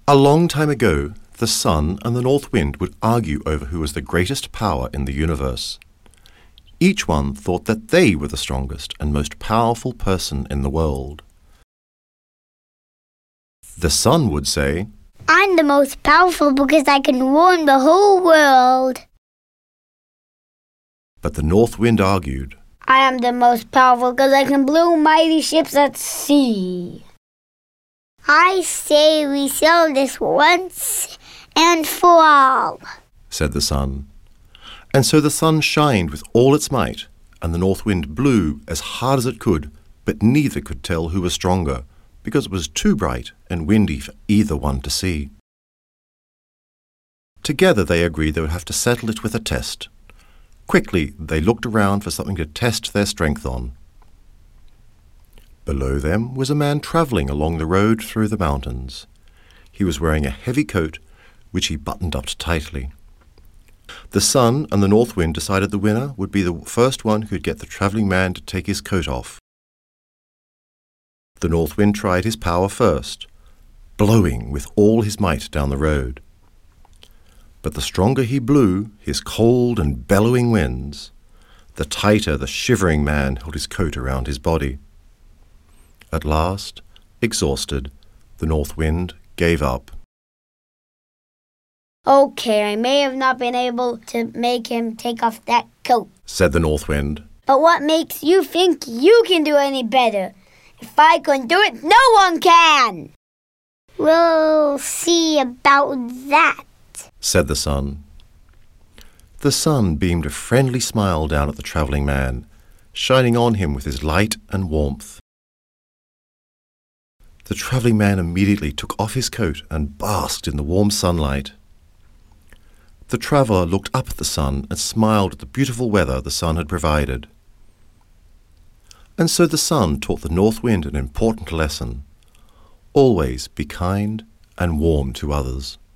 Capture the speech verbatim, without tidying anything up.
A long time ago, the sun and the north wind would argue over who was the greatest power in the universe. Each one thought that they were the strongest and most powerful person in the world. The sun would say, I'm the most powerful because I can warm the whole world. But the north wind argued, I am the most powerful because I can blow mighty ships at sea. I say we settle this once and for all, said the sun. And so the sun shined with all its might, and the north wind blew as hard as it could, but neither could tell who was stronger, because it was too bright and windy for either one to see. Together they agreed they would have to settle it with a test. Quickly they looked around for something to test their strength on. Below them was a man travelling along the road through the mountains. He was wearing a heavy coat, which he buttoned up tightly. The sun and the north wind decided the winner would be the first one who could get the travelling man to take his coat off. The north wind tried his power first, blowing with all his might down the road. But the stronger he blew his cold and bellowing winds, the tighter the shivering man held his coat around his body. At last, exhausted, the north wind gave up. Okay, I may have not been able to make him take off that coat, said the north wind. But what makes you think you can do any better? If I couldn't do it, no one can! We'll see about that, said the sun. The sun beamed a friendly smile down at the travelling man, shining on him with his light and warmth. The travelling man immediately took off his coat and basked in the warm sunlight. The traveller looked up at the sun and smiled at the beautiful weather the sun had provided. And so the sun taught the north wind an important lesson. Always be kind and warm to others.